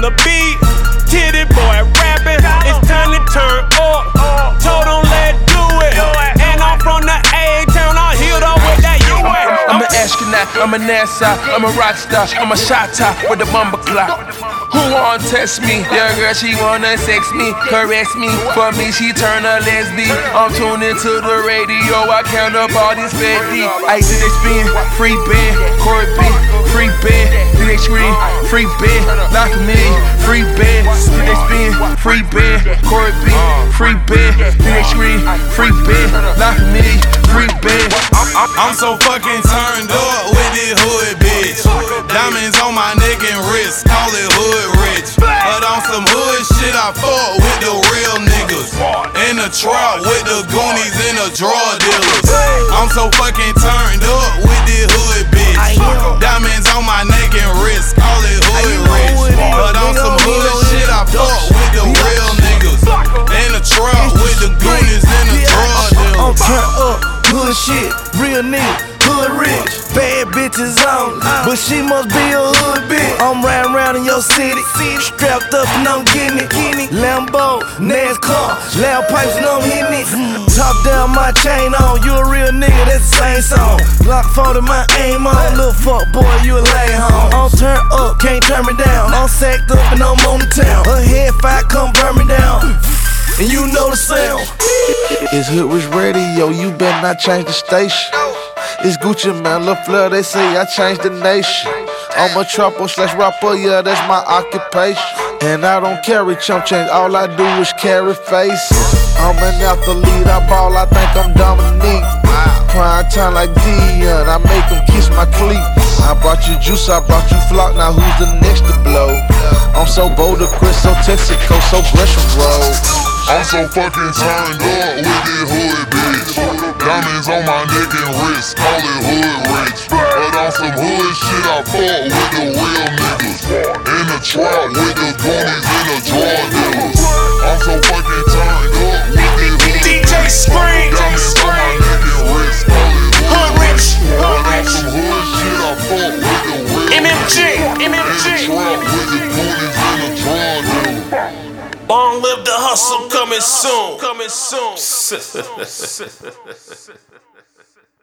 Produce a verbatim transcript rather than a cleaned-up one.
on the beat. Titty boy rapping, it's time to turn up. Told him let do it, and I'm from the A-town, I'm healed up with that U S. I'm an astronaut, I'm a NASA, I'm a rock star, I'm a shot top with a bumper clock. Who wanna test me? Your girl, she wanna sex me, caress me. For me, she turn a lesbian. I'm tuned into the radio, I count up all these fifty. Ice did they spin, free band, Corey B, free band. Did they scream, free band, knock me, free band. Did they spin, free band, Corey B, free band. Did they scream, free band, knock me, free band. I'm so fucking turned up with this hood bitch. Diamonds on my neck and wrist, call it hood rich. But on some hood shit, I fuck with the real niggas. In the trap with the goonies and the drug dealers. I'm so fucking turned up with this hood bitch. Diamonds on my neck and wrist, call it hood rich. But on some hood shit, I fuck with the real niggas. In the trap with the goonies and the drug dealers. I'm turned up, hood shit, real nigga. Hood rich, bad bitches on, but she must be a hood bitch. I'm riding around in your city, strapped up and I'm getting it. Lambo, NASCAR, loud pipes and I'm hitting it. Top down, my chain on, you a real nigga, that's the same song. Glock forty, my aim on, little fuck boy, you a lay home. I'm turned up, can't turn me down. I'm sacked up and I'm on the town. Her head fire come burn me down, and you know the sound. It's Hood Rich Radio, you better not change the station. It's Gucci man, Lil Fleur, they say I changed the nation. I'm a trapper slash rapper, yeah, that's my occupation. And I don't carry chump change, all I do is carry faces. I'm an athlete, I ball, I think I'm Dominique. Prime time like Dion, I make them kiss my cleat. I brought you juice, I brought you flock, now who's the next to blow? I'm so bold, Chris, so Texaco, so Gresham Road. I'm so fucking turned up with this hood bitch. Diamonds on my neck and wrist, call it hood rich. But on some hood shit, I fuck with the real niggas. In the trap with the goonies and the drug dealers. I'm so fucking turned up with this hood bitch. D J Scream, Diamonds on my neck and wrist, call it hood rich. But on some hood shit, I fuck with the real M M G, niggas. M M G. In the trap with the goonies and the drug dealers. Long live the hustle, coming soon. Coming soon.